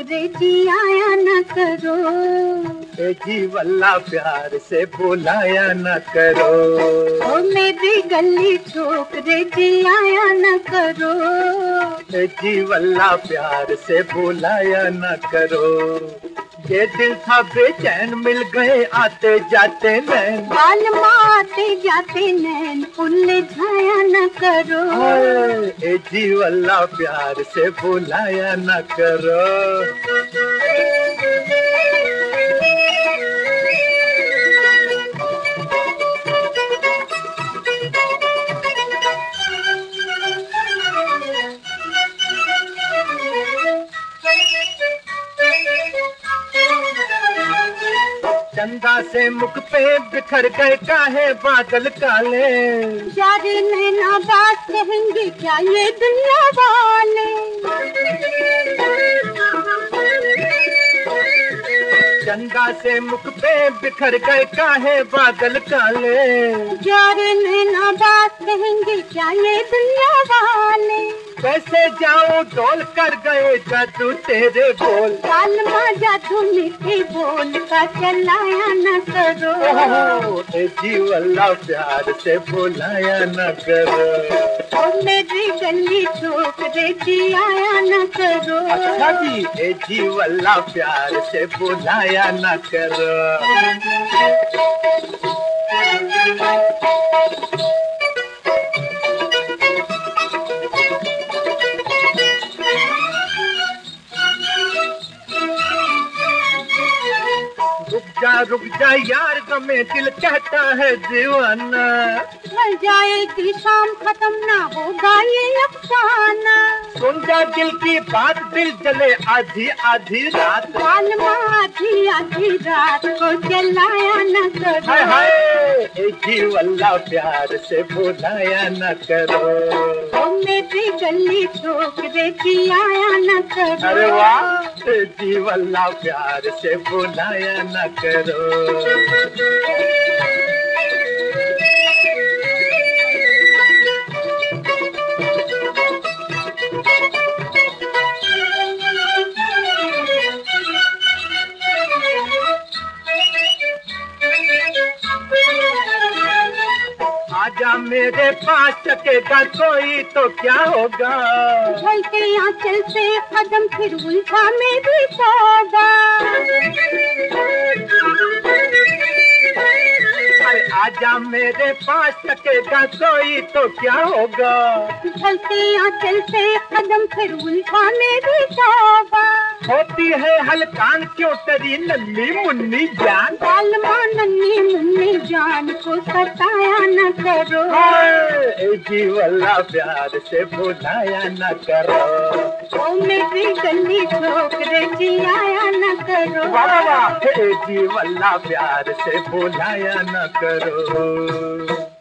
छोकरे जी आया न करो। ए जी वल्ला प्यार से बुलाया न करो। ओ मेरी गली छोकरे जी आया न करो। ए जी वल्ला प्यार से बुलाया न करो। ये दिल था बेचैन मिल गए आते जाते नैन। बाल आते जाते नैन उलझाया न करो। ए जी वल्ला प्यार से बुलाया न करो। चंदा से मुख पे बिखर गए काहे बादल काले। जारे नैना बात कहेंगे क्या ये दुनिया वाले। चंदा से मुख पे बिखर गए काहे बादल काले। जारे नैना बात कहेंगे क्या ये दुनिया वाले। कैसे जाओ डोल कर गए जादू तेरे बोल। कालमा जादू मीठे बोल का चलाया न करो। ए जी वल्ला प्यार से बुलाया न करो। ओ मेरी गली छोकरे जी आया न करो। अच्छा जी ए जी वल्ला प्यार से बुलाया न करो। रुक जा यार गमे दिल कहता है दीवाना। ढल जाएगी शाम खत्म ना होगा ये अफसाना। सुन जा दिल की बात दिल जले आधी आधी रात। आधी आधी रात को जलाया न करो। हाय हाय ए जी वल्ला प्यार से बुलाया न करो। ओ मेरी गली छोकरे जी आया न करो। अरे वाह ए जी वल्ला प्यार से बुलाया न करो। आजा मेरे पास सकेगा कोई तो क्या होगा। ढलते आंचल से कदम फिर उल्टा मेरी तौबा। आजा मेरे पास सकेगा कोई तो क्या होगा। ढलते आंचल से कदम फिर उल्टा मेरी तौबा। होती है हलकान क्यों तेरी नन्ही मुन्नी जान। कालमा नन्ही मुन्नी जान को सताया न करो। ए जी वल्ला प्यार से बुलाया न करो। ओ मेरी गली छोकरे जी आया न करो। वाह वाह ए जी वल्ला प्यार से बुलाया न करो।